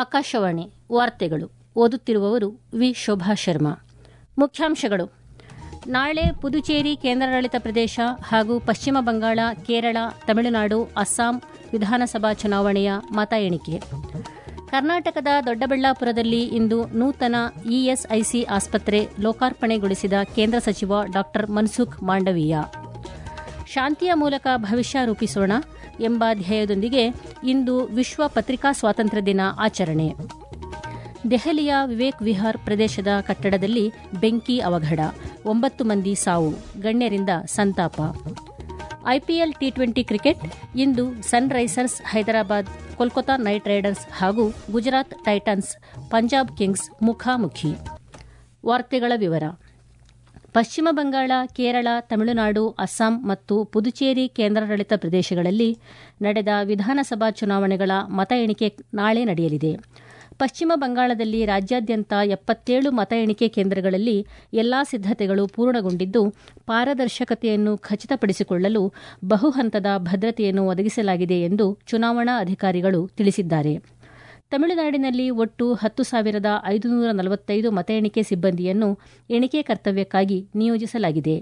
ಆಕಾಶವಾಣಿ ವಾರ್ತೆಗಳು ಓದುತ್ತಿರುವವರು ವಿ ಶೋಭಾ ಶರ್ಮಾ. ಮುಖ್ಯಾಂಶಗಳು: ನಾಳೆ ಪುದುಚೇರಿ ಕೇಂದ್ರಾಡಳಿತ ಪ್ರದೇಶ ಹಾಗೂ ಪಶ್ಚಿಮ ಬಂಗಾಳ, ಕೇರಳ, ತಮಿಳುನಾಡು, ಅಸ್ಸಾಂ ವಿಧಾನಸಭಾ ಚುನಾವಣೆಯ ಮತ ಎಣಿಕೆ. ಕರ್ನಾಟಕದ ದೊಡ್ಡಬಳ್ಳಾಪುರದಲ್ಲಿ ಇಂದು ನೂತನ ಇಎಸ್ಐಸಿ ಆಸ್ಪತ್ರೆ ಲೋಕಾರ್ಪಣೆಗೊಳಿಸಿದ ಕೇಂದ್ರ ಸಚಿವ ಡಾ ಮನ್ಸುಖ್ ಮಾಂಡವೀಯ. ಶಾಂತಿಯ ಮೂಲಕ ಭವಿಷ್ಯ ರೂಪಿಸೋಣ ಎಂಬ ಧ್ಯೇಯದೊಂದಿಗೆ ಇಂದು ವಿಶ್ವ ಪತ್ರಿಕಾ ಸ್ವಾತಂತ್ರ್ಯ ದಿನ ಆಚರಣೆ. ದೆಹಲಿಯ ವಿವೇಕ್ ವಿಹಾರ್ ಪ್ರದೇಶದ ಕಟ್ಟಡದಲ್ಲಿ ಬೆಂಕಿ ಅವಘಡ, 9 ಮಂದಿ ಸಾವು, ಗಣ್ಯರಿಂದ ಸಂತಾಪ. ಐಪಿಎಲ್ ಟಿ20 ಕ್ರಿಕೆಟ್ ಇಂದು Sunrisers Hyderabad, Kolkata Knight Riders ಹಾಗೂ ಗುಜರಾತ್ ಟೈಟನ್ಸ್, ಪಂಜಾಬ್ ಕಿಂಗ್ಸ್ ಮುಖಾಮುಖಿ. ವಾರ್ತೆಗಳ ವಿವರ. ಪಶ್ಚಿಮ ಬಂಗಾಳ, ಕೇರಳ, ತಮಿಳುನಾಡು, ಅಸ್ಸಾಂ ಮತ್ತು ಪುದುಚೇರಿ ಕೇಂದ್ರಾಡಳಿತ ಪ್ರದೇಶಗಳಲ್ಲಿ ನಡೆದ ವಿಧಾನಸಭಾ ಚುನಾವಣೆಗಳ ಮತ ಎಣಿಕೆ ನಾಳೆ ನಡೆಯಲಿದೆ. ಪಶ್ಚಿಮ ಬಂಗಾಳದಲ್ಲಿ ರಾಜ್ಯಾದ್ಯಂತ 77 ಮತ ಎಣಿಕೆ ಕೇಂದ್ರಗಳಲ್ಲಿ ಎಲ್ಲಾ ಸಿದ್ದತೆಗಳು ಪೂರ್ಣಗೊಂಡಿದ್ದು, ಪಾರದರ್ಶಕತೆಯನ್ನು ಖಚಿತಪಡಿಸಿಕೊಳ್ಳಲು ಬಹುಹಂತದ ಭದ್ರತೆಯನ್ನು ಒದಗಿಸಲಾಗಿದೆ ಎಂದು ಚುನಾವಣಾ ಅಧಿಕಾರಿಗಳು ತಿಳಿಸಿದ್ದಾರೆ. ತಮಿಳುನಾಡಿನಲ್ಲಿ ಒಟ್ಟು 10,545 ಮತ ಎಣಿಕೆ ಸಿಬ್ಬಂದಿಯನ್ನು ಎಣಿಕೆ ಕರ್ತವ್ಯಕ್ಕಾಗಿ ನಿಯೋಜಿಸಲಾಗಿದೆ.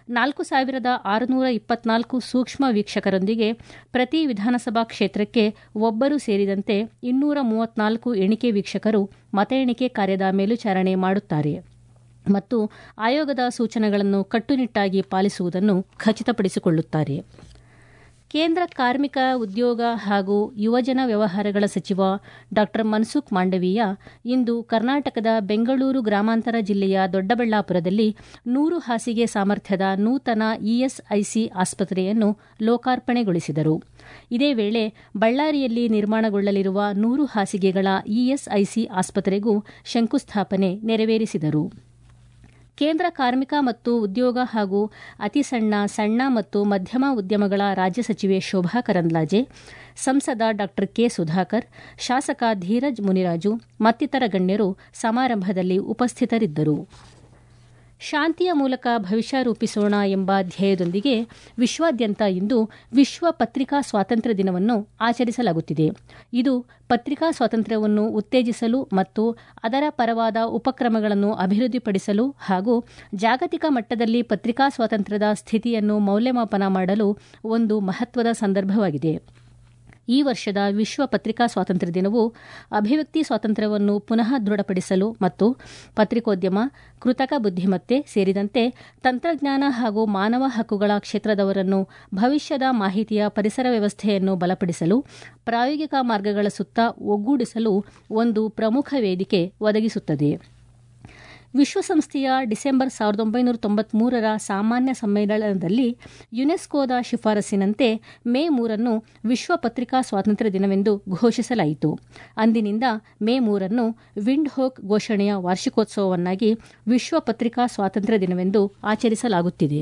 4,624 ಸೂಕ್ಷ್ಮ ವೀಕ್ಷಕರೊಂದಿಗೆ ಪ್ರತಿ ವಿಧಾನಸಭಾ ಕ್ಷೇತ್ರಕ್ಕೆ ಒಬ್ಬರು ಸೇರಿದಂತೆ 234 ಎಣಿಕೆ ವೀಕ್ಷಕರು ಮತ ಎಣಿಕೆ ಕಾರ್ಯದ ಮೇಲ್ವಿಚಾರಣೆ ಮಾಡುತ್ತಾರೆ ಮತ್ತು ಆಯೋಗದ ಸೂಚನೆಗಳನ್ನು ಕಟ್ಟುನಿಟ್ಟಾಗಿ ಪಾಲಿಸುವುದನ್ನು ಖಚಿತಪಡಿಸಿಕೊಳ್ಳುತ್ತಾರೆ. ಕೇಂದ್ರ ಕಾರ್ಮಿಕ, ಉದ್ಯೋಗ ಹಾಗೂ ಯುವಜನ ವ್ಯವಹಾರಗಳ ಸಚಿವ ಡಾ ಮನ್ಸುಖ್ ಮಾಂಡವೀಯ ಇಂದು ಕರ್ನಾಟಕದ ಬೆಂಗಳೂರು ಗ್ರಾಮಾಂತರ ಜಿಲ್ಲೆಯ ದೊಡ್ಡಬಳ್ಳಾಪುರದಲ್ಲಿ 100 ಹಾಸಿಗೆ ಸಾಮರ್ಥ್ಯದ ನೂತನ ಇಎಸ್ಐಸಿ ಆಸ್ಪತ್ರೆಯನ್ನು ಲೋಕಾರ್ಪಣೆಗೊಳಿಸಿದರು. ಇದೇ ವೇಳೆ ಬಳ್ಳಾರಿಯಲ್ಲಿ ನಿರ್ಮಾಣಗೊಳ್ಳಲಿರುವ 100 ಹಾಸಿಗೆಗಳ ಇಎಸ್ಐಸಿ ಆಸ್ಪತ್ರೆಗೂ ಶಂಕುಸ್ಥಾಪನೆ ನೆರವೇರಿಸಿದರು. ಕೇಂದ್ರ ಕಾರ್ಮಿಕ ಮತ್ತು ಉದ್ಯೋಗ ಹಾಗೂ ಅತಿ ಸಣ್ಣ ಮತ್ತು ಮಧ್ಯಮ ಉದ್ಯಮಗಳ ರಾಜ್ಯ ಸಚಿವೆ ಶೋಭಾ ಕರಂದ್ಲಾಜೆ, ಸಂಸದ ಡಾ ಕೆ ಸುಧಾಕರ್, ಶಾಸಕ ಧೀರಜ್ ಮುನಿರಾಜು ಮತ್ತಿತರ ಗಣ್ಯರು ಸಮಾರಂಭದಲ್ಲಿ ಉಪಸ್ಥಿತರಿದ್ದರು. ಶಾಂತಿಯ ಮೂಲಕ ಭವಿಷ್ಯ ರೂಪಿಸೋಣ ಎಂಬ ಧ್ಯೇಯದೊಂದಿಗೆ ವಿಶ್ವಾದ್ಯಂತ ಇಂದು ವಿಶ್ವ ಪತ್ರಿಕಾ ಸ್ವಾತಂತ್ರ್ಯ ದಿನವನ್ನು ಆಚರಿಸಲಾಗುತ್ತಿದೆ. ಇದು ಪತ್ರಿಕಾ ಸ್ವಾತಂತ್ರ್ಯವನ್ನು ಉತ್ತೇಜಿಸಲು ಮತ್ತು ಅದರ ಪರವಾದ ಉಪಕ್ರಮಗಳನ್ನು ಅಭಿವೃದ್ಧಿಪಡಿಸಲು ಹಾಗೂ ಜಾಗತಿಕ ಮಟ್ಟದಲ್ಲಿ ಪತ್ರಿಕಾ ಸ್ವಾತಂತ್ರ್ಯದ ಸ್ಥಿತಿಯನ್ನು ಮೌಲ್ಯಮಾಪನ ಮಾಡಲು ಒಂದು ಮಹತ್ವದ ಸಂದರ್ಭವಾಗಿದೆ. ಈ ವರ್ಷದ ವಿಶ್ವ ಪತ್ರಿಕಾ ಸ್ವಾತಂತ್ರ್ಯ ದಿನವು ಅಭಿವ್ಯಕ್ತಿ ಸ್ವಾತಂತ್ರ್ಯವನ್ನು ಪುನಃ ದೃಢಪಡಿಸಲು ಮತ್ತು ಪತ್ರಿಕೋದ್ಯಮ, ಕೃತಕ ಬುದ್ಧಿಮತ್ತೆ ಸೇರಿದಂತೆ ತಂತ್ರಜ್ಞಾನ ಹಾಗೂ ಮಾನವ ಹಕ್ಕುಗಳ ಕ್ಷೇತ್ರದವರನ್ನು ಭವಿಷ್ಯದ ಮಾಹಿತಿಯ ಪರಿಸರ ವ್ಯವಸ್ಥೆಯನ್ನು ಬಲಪಡಿಸಲು ಪ್ರಾಯೋಗಿಕ ಮಾರ್ಗಗಳ ಸುತ್ತ ಒಗ್ಗೂಡಿಸಲು ಒಂದು ಪ್ರಮುಖ ವೇದಿಕೆ ಒದಗಿಸುತ್ತದೆ. ವಿಶ್ವಸಂಸ್ಥೆಯ ಡಿಸೆಂಬರ್ 1993 ಸಾಮಾನ್ಯ ಸಮ್ಮೇಳನದಲ್ಲಿ ಯುನೆಸ್ಕೋದ ಶಿಫಾರಸಿನಂತೆ ಮೇ 3 ವಿಶ್ವ ಪತ್ರಿಕಾ ಸ್ವಾತಂತ್ರ್ಯ ದಿನವೆಂದು ಘೋಷಿಸಲಾಯಿತು. ಅಂದಿನಿಂದ ಮೇ 3 ವಿಂಡ್ಹೋಕ್ ಘೋಷಣೆಯ ವಾರ್ಷಿಕೋತ್ಸವವನ್ನಾಗಿ ವಿಶ್ವ ಪತ್ರಿಕಾ ಸ್ವಾತಂತ್ರ್ಯ ದಿನವೆಂದು ಆಚರಿಸಲಾಗುತ್ತಿದೆ.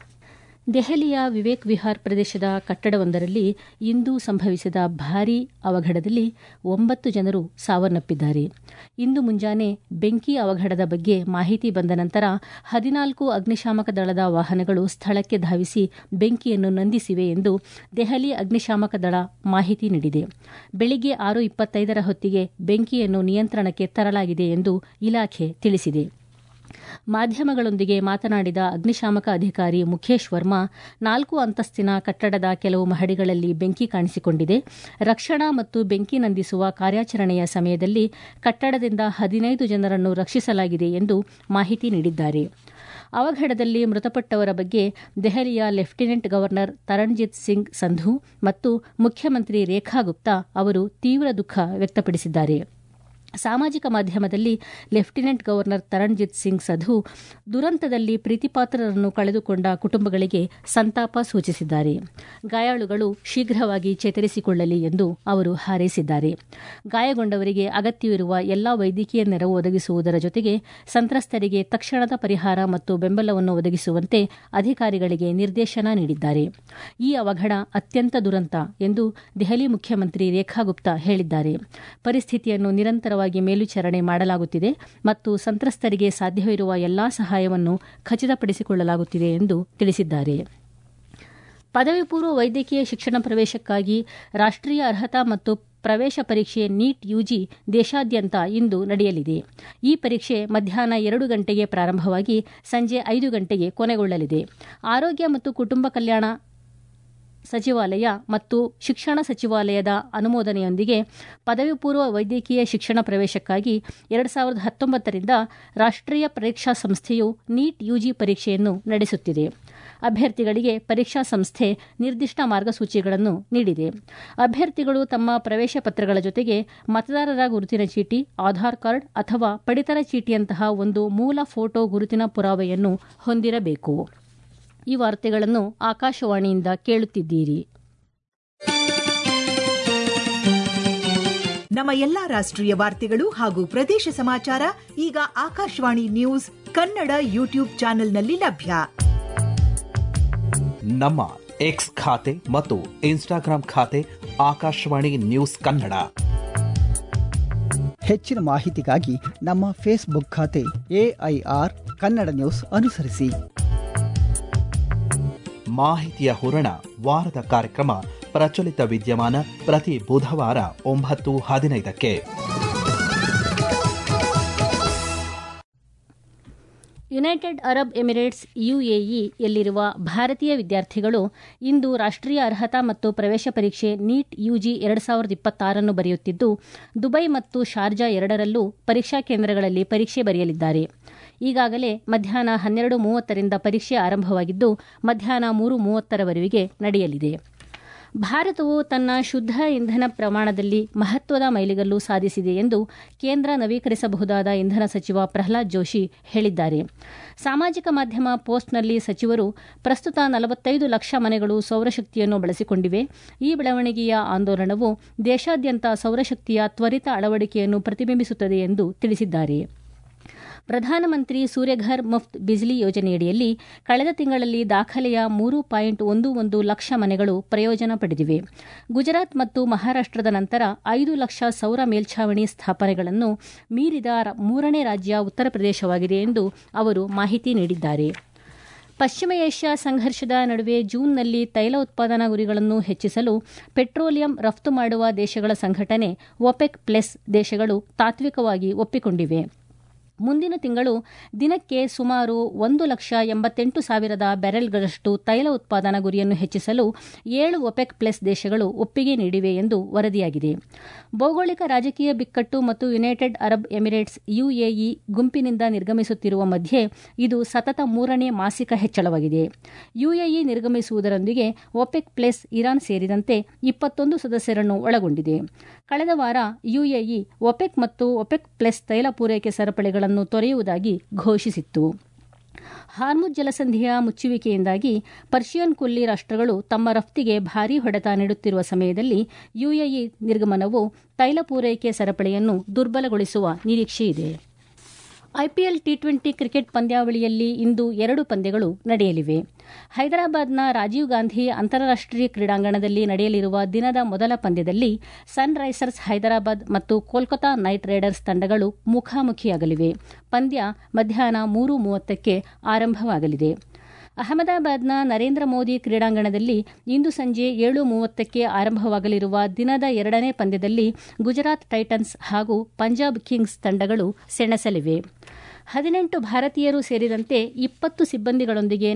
ದೆಹಲಿಯ ವಿವೇಕ್ ವಿಹಾರ್ ಪ್ರದೇಶದ ಕಟ್ಟಡವೊಂದರಲ್ಲಿ ಇಂದು ಸಂಭವಿಸಿದ ಭಾರೀ ಅವಘಡದಲ್ಲಿ 9 ಜನರು ಸಾವನ್ನಪ್ಪಿದ್ದಾರೆ. ಇಂದು ಮುಂಜಾನೆ ಬೆಂಕಿ ಅವಘಡದ ಬಗ್ಗೆ ಮಾಹಿತಿ ಬಂದ ನಂತರ 14 ಅಗ್ನಿಶಾಮಕ ದಳದ ವಾಹನಗಳು ಸ್ಥಳಕ್ಕೆ ಧಾವಿಸಿ ಬೆಂಕಿಯನ್ನು ನಂದಿಸಿವೆ ಎಂದು ದೆಹಲಿ ಅಗ್ನಿಶಾಮಕ ದಳ ಮಾಹಿತಿ ನೀಡಿದೆ. ಬೆಳಿಗ್ಗೆ 6:25 ಹೊತ್ತಿಗೆ ಬೆಂಕಿಯನ್ನು ನಿಯಂತ್ರಣಕ್ಕೆ ತರಲಾಗಿದೆ ಎಂದು ಇಲಾಖೆ ತಿಳಿಸಿದೆ. ಮಾಧ್ಯಮಗಳೊಂದಿಗೆ ಮಾತನಾಡಿದ ಅಗ್ನಿಶಾಮಕ ಅಧಿಕಾರಿ ಮುಖೇಶ್ ವರ್ಮಾ, 4 ಅಂತಸ್ತಿನ ಕಟ್ಟಡದ ಕೆಲವು ಮಹಡಿಗಳಲ್ಲಿ ಬೆಂಕಿ ಕಾಣಿಸಿಕೊಂಡಿದೆ. ರಕ್ಷಣಾ ಮತ್ತು ಬೆಂಕಿ ನಂದಿಸುವ ಕಾರ್ಯಾಚರಣೆಯ ಸಮಯದಲ್ಲಿ ಕಟ್ಟಡದಿಂದ 15 ಜನರನ್ನು ರಕ್ಷಿಸಲಾಗಿದೆ ಎಂದು ಮಾಹಿತಿ ನೀಡಿದ್ದಾರೆ. ಅವಘಡದಲ್ಲಿ ಮೃತಪಟ್ಟವರ ಬಗ್ಗೆ ದೆಹಲಿಯ ಲೆಫ್ಟಿನೆಂಟ್ ಗವರ್ನರ್ ತರಣ್ಜಿತ್ ಸಿಂಗ್ ಸಂಧು ಮತ್ತು ಮುಖ್ಯಮಂತ್ರಿ ರೇಖಾ ಗುಪ್ತಾ ಅವರು ತೀವ್ರ ದುಃಖ ವ್ಯಕ್ತಪಡಿಸಿದ್ದಾರೆ. ಸಾಮಾಜಿಕ ಮಾಧ್ಯಮದಲ್ಲಿ ಲೆಫ್ಟಿನೆಂಟ್ ಗವರ್ನರ್ ತರಣ್ಜಿತ್ ಸಿಂಗ್ ಸಂಧು ದುರಂತದಲ್ಲಿ ಪ್ರೀತಿಪಾತ್ರರನ್ನು ಕಳೆದುಕೊಂಡ ಕುಟುಂಬಗಳಿಗೆ ಸಂತಾಪ ಸೂಚಿಸಿದ್ದಾರೆ. ಗಾಯಾಳುಗಳು ಶೀಘ್ರವಾಗಿ ಚೇತರಿಸಿಕೊಳ್ಳಲಿ ಎಂದು ಅವರು ಹಾರೈಸಿದ್ದಾರೆ. ಗಾಯಗೊಂಡವರಿಗೆ ಅಗತ್ಯವಿರುವ ಎಲ್ಲಾ ವೈದ್ಯಕೀಯ ನೆರವು ಒದಗಿಸುವುದರ ಜೊತೆಗೆ ಸಂತ್ರಸ್ತರಿಗೆ ತಕ್ಷಣದ ಪರಿಹಾರ ಮತ್ತು ಬೆಂಬಲವನ್ನು ಒದಗಿಸುವಂತೆ ಅಧಿಕಾರಿಗಳಿಗೆ ನಿರ್ದೇಶನ ನೀಡಿದ್ದಾರೆ. ಈ ಅವಘಡ ಅತ್ಯಂತ ದುರಂತ ಎಂದು ದೆಹಲಿ ಮುಖ್ಯಮಂತ್ರಿ ರೇಖಾ ಗುಪ್ತಾ ಹೇಳಿದ್ದಾರೆ. ಪರಿಸ್ಥಿತಿಯನ್ನು ನಿರಂತರವಾಗಿ ಮೇಲ್ವಿಚಾರಣೆ ಮಾಡಲಾಗುತ್ತಿದೆ ಮತ್ತು ಸಂತ್ರಸ್ತರಿಗೆ ಸಾಧ್ಯವಿರುವ ಎಲ್ಲಾ ಸಹಾಯವನ್ನು ಖಚಿತಪಡಿಸಿಕೊಳ್ಳಲಾಗುತ್ತಿದೆ ಎಂದು ತಿಳಿಸಿದ್ದಾರೆ. ಪದವಿ ಪೂರ್ವ ವೈದ್ಯಕೀಯ ಶಿಕ್ಷಣ ಪ್ರವೇಶಕ್ಕಾಗಿ ರಾಷ್ಟ್ರೀಯ ಅರ್ಹತಾ ಮತ್ತು ಪ್ರವೇಶ ಪರೀಕ್ಷೆ ನೀಟ್ ಯುಜಿ ದೇಶಾದ್ಯಂತ ಇಂದು ನಡೆಯಲಿದೆ. ಈ ಪರೀಕ್ಷೆ ಮಧ್ಯಾಹ್ನ 2 ಗಂಟೆಗೆ ಪ್ರಾರಂಭವಾಗಿ ಸಂಜೆ 5 ಗಂಟೆಗೆ ಕೊನೆಗೊಳ್ಳಲಿದೆ. ಆರೋಗ್ಯ ಮತ್ತು ಕುಟುಂಬ ಕಲ್ಯಾಣ ಸಚಿವಾಲಯ ಮತ್ತು ಶಿಕ್ಷಣ ಸಚಿವಾಲಯದ ಅನುಮೋದನೆಯೊಂದಿಗೆ ಪದವಿ ಪೂರ್ವ ವೈದ್ಯಕೀಯ ಶಿಕ್ಷಣ ಪ್ರವೇಶಕ್ಕಾಗಿ 2019ರಿಂದ ರಾಷ್ಟ್ರೀಯ ಪರೀಕ್ಷಾ ಸಂಸ್ಥೆಯು ನೀಟ್ ಯುಜಿ ಪರೀಕ್ಷೆಯನ್ನು ನಡೆಸುತ್ತಿದೆ. ಅಭ್ಯರ್ಥಿಗಳಿಗೆ ಪರೀಕ್ಷಾ ಸಂಸ್ಥೆ ನಿರ್ದಿಷ್ಟ ಮಾರ್ಗಸೂಚಿಗಳನ್ನು ನೀಡಿದೆ. ಅಭ್ಯರ್ಥಿಗಳು ತಮ್ಮ ಪ್ರವೇಶ ಪತ್ರಗಳ ಜೊತೆಗೆ ಮತದಾರರ ಗುರುತಿನ ಚೀಟಿ, ಆಧಾರ್ ಕಾರ್ಡ್ ಅಥವಾ ಪಡಿತರ ಚೀಟಿಯಂತಹ ಒಂದು ಮೂಲ ಫೋಟೋ ಗುರುತಿನ ಪುರಾವೆಯನ್ನು ಹೊಂದಿರಬೇಕು. ಈ ವಾರ್ತೆಗಳನ್ನು ಆಕಾಶವಾಣಿಯಿಂದ ಕೇಳುತ್ತಿದ್ದೀರಿ. ನಮ್ಮ ಎಲ್ಲಾ ರಾಷ್ಟ್ರೀಯ ವಾರ್ತೆಗಳು ಹಾಗೂ ಪ್ರದೇಶ ಸಮಾಚಾರ ಈಗ ಆಕಾಶವಾಣಿ ನ್ಯೂಸ್ ಕನ್ನಡ ಯೂಟ್ಯೂಬ್ ಚಾನೆಲ್ನಲ್ಲಿ ಲಭ್ಯ. ನಮ್ಮ ಎಕ್ಸ್ ಖಾತೆ ಮತ್ತು ಇನ್ಸ್ಟಾಗ್ರಾಂ ಖಾತೆ ಆಕಾಶವಾಣಿ ನ್ಯೂಸ್ ಕನ್ನಡ. ಹೆಚ್ಚಿನ ಮಾಹಿತಿಗಾಗಿ ನಮ್ಮ ಫೇಸ್ಬುಕ್ ಖಾತೆ AIR ಕನ್ನಡ ನ್ಯೂಸ್ ಅನುಸರಿಸಿ. ಮಾಹಿತಿಯ ಹೂರಣ ವಾರದ ಕಾರ್ಯಕ್ರಮ ಪ್ರಚಲಿತ ವಿದ್ಯಮಾನ ಪ್ರತಿ ಬುಧವಾರ 9:15ಕ್ಕೆ. ಯುನೈಟೆಡ್ ಅರಬ್ ಎಮಿರೇಟ್ಸ್ UAE ಯಲ್ಲಿರುವ ಭಾರತೀಯ ವಿದ್ಯಾರ್ಥಿಗಳು ಇಂದು ರಾಷ್ಟ್ರೀಯ ಅರ್ಹತಾ ಮತ್ತು ಪ್ರವೇಶ ಪರೀಕ್ಷೆ ನೀಟ್ ಯುಜಿ 2026 ಬರೆಯುತ್ತಿದ್ದು, ದುಬೈ ಮತ್ತು ಶಾರ್ಜಾ ಎರಡರಲ್ಲೂ ಪರೀಕ್ಷಾ ಕೇಂದ್ರಗಳಲ್ಲಿ ಪರೀಕ್ಷೆ ಬರೆಯಲಿದ್ದಾರೆ. ಈಗಾಗಲೇ ಮಧ್ಯಾಹ್ನ 12:30ರಿಂದ ಪರೀಕ್ಷೆ ಆರಂಭವಾಗಿದ್ದು, ಮಧ್ಯಾಹ್ನ 3:30ರವರೆಗೆ ನಡೆಯಲಿದೆ. ಭಾರತವು ತನ್ನ ಶುದ್ಧ ಇಂಧನ ಪ್ರಮಾಣದಲ್ಲಿ ಮಹತ್ವದ ಮೈಲಿಗಲ್ಲು ಸಾಧಿಸಿದೆ ಎಂದು ಕೇಂದ್ರ ನವೀಕರಿಸಬಹುದಾದ ಇಂಧನ ಸಚಿವ ಪ್ರಹ್ಲಾದ್ ಜೋಶಿ ಹೇಳಿದ್ದಾರೆ. ಸಾಮಾಜಿಕ ಮಾಧ್ಯಮ ಪೋಸ್ಟ್ನಲ್ಲಿ ಸಚಿವರು, ಪ್ರಸ್ತುತ 45 ಲಕ್ಷ ಮನೆಗಳು ಸೌರಶಕ್ತಿಯನ್ನು ಬಳಸಿಕೊಂಡಿವೆ. ಈ ಬೆಳವಣಿಗೆಯ ಆಂದೋಲನವು ದೇಶಾದ್ಯಂತ ಸೌರಶಕ್ತಿಯ ತ್ವರಿತ ಅಳವಡಿಕೆಯನ್ನು ಪ್ರತಿಬಿಂಬಿಸುತ್ತದೆ ಎಂದು ತಿಳಿಸಿದ್ದಾರೆ. ಪ್ರಧಾನಮಂತ್ರಿ ಸೂರ್ಯಘರ್ ಮುಫ್ತ್ ಬಿಜ್ಲಿ ಯೋಜನೆಯಡಿಯಲ್ಲಿ ಕಳೆದ ತಿಂಗಳಲ್ಲಿ ದಾಖಲೆಯ 3.11 ಲಕ್ಷ ಮನೆಗಳು ಪ್ರಯೋಜನ ಪಡೆದಿವೆ. ಗುಜರಾತ್ ಮತ್ತು ಮಹಾರಾಷ್ಟ್ರದ ನಂತರ 5 ಲಕ್ಷ ಸೌರ ಮೇಲ್ಛಾವಣಿ ಸ್ಥಾಪನೆಗಳನ್ನು ಮೀರಿದ 3ನೇ ರಾಜ್ಯ ಉತ್ತರ ಪ್ರದೇಶವಾಗಿದೆ ಎಂದು ಅವರು ಮಾಹಿತಿ ನೀಡಿದ್ದಾರೆ. ಪಶ್ಚಿಮ ಏಷ್ಯಾ ಸಂಘರ್ಷದ ನಡುವೆ ಜೂನ್ನಲ್ಲಿ ತೈಲ ಉತ್ಪಾದನಾ ಗುರಿಗಳನ್ನು ಹೆಚ್ಚಿಸಲು ಪೆಟ್ರೋಲಿಯಂ ರಫ್ತು ಮಾಡುವ ದೇಶಗಳ ಸಂಘಟನೆ ಒಪೆಕ್ ಪ್ಲಸ್ ದೇಶಗಳು ತಾತ್ವಿಕವಾಗಿ ಒಪ್ಪಿಕೊಂಡಿವೆ. ಮುಂದಿನ ತಿಂಗಳು ದಿನಕ್ಕೆ ಸುಮಾರು 1,88,000 ಬ್ಯಾರೆಲ್ಗಳಷ್ಟು ತೈಲ ಉತ್ಪಾದನಾ ಗುರಿಯನ್ನು ಹೆಚ್ಚಿಸಲು 7 ಒಪೆಕ್ ಪ್ಲಸ್ ದೇಶಗಳು ಒಪ್ಪಿಗೆ ನೀಡಿವೆ ಎಂದು ವರದಿಯಾಗಿದೆ. ಭೌಗೋಳಿಕ ರಾಜಕೀಯ ಬಿಕ್ಕಟ್ಟು ಮತ್ತು ಯುನೈಟೆಡ್ ಅರಬ್ ಎಮಿರೇಟ್ಸ್ UAE ಗುಂಪಿನಿಂದ ನಿರ್ಗಮಿಸುತ್ತಿರುವ ಮಧ್ಯೆ ಇದು ಸತತ 3ನೇ ಮಾಸಿಕ ಹೆಚ್ಚಳವಾಗಿದೆ. UAE ನಿರ್ಗಮಿಸುವುದರೊಂದಿಗೆ ಒಪೆಕ್ ಪ್ಲಸ್ ಇರಾನ್ ಸೇರಿದಂತೆ 21 ಸದಸ್ಯರನ್ನು ಒಳಗೊಂಡಿದೆ. ಕಳೆದ ವಾರ UAE ಒಪೆಕ್ ಮತ್ತು ಒಪೆಕ್ ಪ್ಲಸ್ ತೈಲ ಪೂರೈಕೆ ಸರಪಳಿಗಳನ್ನು ತೊರೆಯುವುದಾಗಿ ಘೋಷಿಸಿತ್ತು. ಹಾರ್ಮುಜ್ ಜಲಸಂಧಿಯ ಮುಚ್ಚುವಿಕೆಯಿಂದಾಗಿ ಪರ್ಷಿಯನ್ ಕೊಲ್ಲಿ ರಾಷ್ಟ್ರಗಳು ತಮ್ಮ ರಫ್ತಿಗೆ ಭಾರೀ ಹೊಡೆತ ನೀಡುತ್ತಿರುವ ಸಮಯದಲ್ಲಿ UAE ನಿರ್ಗಮನವು ತೈಲ ಪೂರೈಕೆ ಸರಪಳಿಯನ್ನು ದುರ್ಬಲಗೊಳಿಸುವ ನಿರೀಕ್ಷೆಯಿದೆ. IPL T20 ಕ್ರಿಕೆಟ್ ಪಂದ್ಯಾವಳಿಯಲ್ಲಿ ಇಂದು 2 ಪಂದ್ಯಗಳು ನಡೆಯಲಿವೆ. ಹೈದರಾಬಾದ್ನ ರಾಜೀವ್ ಗಾಂಧಿ ಅಂತಾರಾಷ್ಟ್ರೀಯ ಕ್ರೀಡಾಂಗಣದಲ್ಲಿ ನಡೆಯಲಿರುವ ದಿನದ ಮೊದಲ ಪಂದ್ಯದಲ್ಲಿ ಸನ್ ರೈಸರ್ಸ್ ಹೈದರಾಬಾದ್ ಮತ್ತು ಕೋಲ್ಕತಾ ನೈಟ್ ರೈಡರ್ಸ್ ತಂಡಗಳು ಮುಖಾಮುಖಿಯಾಗಲಿವೆ. ಪಂದ್ಯ ಮಧ್ಯಾಹ್ನ 3:30ಕ್ಕೆ ಆರಂಭವಾಗಲಿದೆ. ಅಹಮದಾಬಾದ್ನ ನರೇಂದ್ರ ಮೋದಿ ಕ್ರೀಡಾಂಗಣದಲ್ಲಿ ಇಂದು ಸಂಜೆ 7:30ಕ್ಕೆ ಆರಂಭವಾಗಲಿರುವ ದಿನದ 2ನೇ ಪಂದ್ಯದಲ್ಲಿ ಗುಜರಾತ್ ಟೈಟನ್ಸ್ ಹಾಗೂ ಪಂಜಾಬ್ ಕಿಂಗ್ಸ್ ತಂಡಗಳು ಸೆಣಸಲಿವೆ. 18 ಭಾರತೀಯರು ಸೇರಿದಂತೆ 20 ಸಿಬ್ಬಂದಿಗಳೊಂದಿಗೆ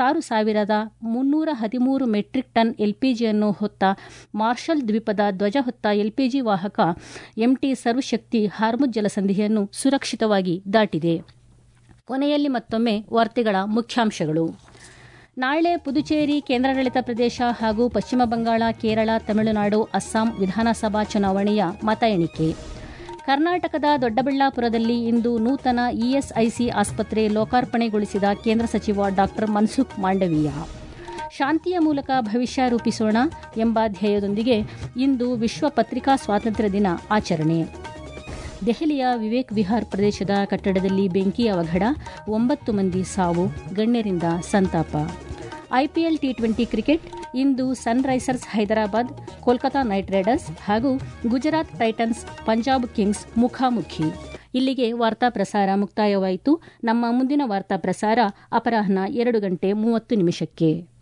46,313 ಮೆಟ್ರಿಕ್ ಟನ್ ಎಲ್ಪಿಜಿಯನ್ನು ಹೊತ್ತ ಮಾರ್ಷಲ್ ದ್ವೀಪದ ಧ್ವಜ ಹೊತ್ತ ಎಲ್ಪಿಜಿ ವಾಹಕ MT ಸರ್ವಶಕ್ತಿ ಹಾರ್ಮುಜ್ ಜಲಸಂಧಿಯನ್ನು ಸುರಕ್ಷಿತವಾಗಿ ದಾಟಿದೆ. ಕೊನೆಯಲ್ಲಿ ಮತ್ತೊಮ್ಮೆ ವಾರ್ತೆಗಳ ಮುಖ್ಯಾಂಶಗಳು. ನಾಳೆ ಪುದುಚೇರಿ, ಕೇಂದ್ರಾಡಳಿತ ಪ್ರದೇಶ ಹಾಗೂ ಪಶ್ಚಿಮ ಬಂಗಾಳ, ಕೇರಳ, ತಮಿಳುನಾಡು, ಅಸ್ಸಾಂ ವಿಧಾನಸಭಾ ಚುನಾವಣೆಯ ಮತ ಎಣಿಕೆ. ಕರ್ನಾಟಕದ ದೊಡ್ಡಬಳ್ಳಾಪುರದಲ್ಲಿ ಇಂದು ನೂತನ ESIC ಆಸ್ಪತ್ರೆ ಲೋಕಾರ್ಪಣೆಗೊಳಿಸಿದ ಕೇಂದ್ರ ಸಚಿವ ಡಾ ಮನ್ಸುಖ್ ಮಾಂಡವೀಯ. ಶಾಂತಿಯ ಮೂಲಕ ಭವಿಷ್ಯ ರೂಪಿಸೋಣ ಎಂಬ ಧ್ಯೇಯದೊಂದಿಗೆ ಇಂದು ವಿಶ್ವ ಪತ್ರಿಕಾ ಸ್ವಾತಂತ್ರ್ಯ ದಿನ ಆಚರಣೆ. ದೆಹಲಿಯ ವಿವೇಕ್ ವಿಹಾರ್ ಪ್ರದೇಶದ ಕಟ್ಟಡದಲ್ಲಿ ಬೆಂಕಿ ಅವಘಡ, 9 ಮಂದಿ ಸಾವು, ಗಣ್ಯರಿಂದ ಸಂತಾಪ. IPL T20 ಕ್ರಿಕೆಟ್ ಇಂದು Sunrisers Hyderabad, Kolkata Knight Riders ಹಾಗೂ ಗುಜರಾತ್ ಟೈಟನ್ಸ್, ಪಂಜಾಬ್ ಕಿಂಗ್ಸ್ ಮುಖಾಮುಖಿ. ಇಲ್ಲಿಗೆ ವಾರ್ತಾ ಪ್ರಸಾರ ಮುಕ್ತಾಯವಾಯಿತು. ನಮ್ಮ ಮುಂದಿನ ವಾರ್ತಾ ಪ್ರಸಾರ ಅಪರಾಹ್ನ 2:30 ನಿಮಿಷಕ್ಕೆ.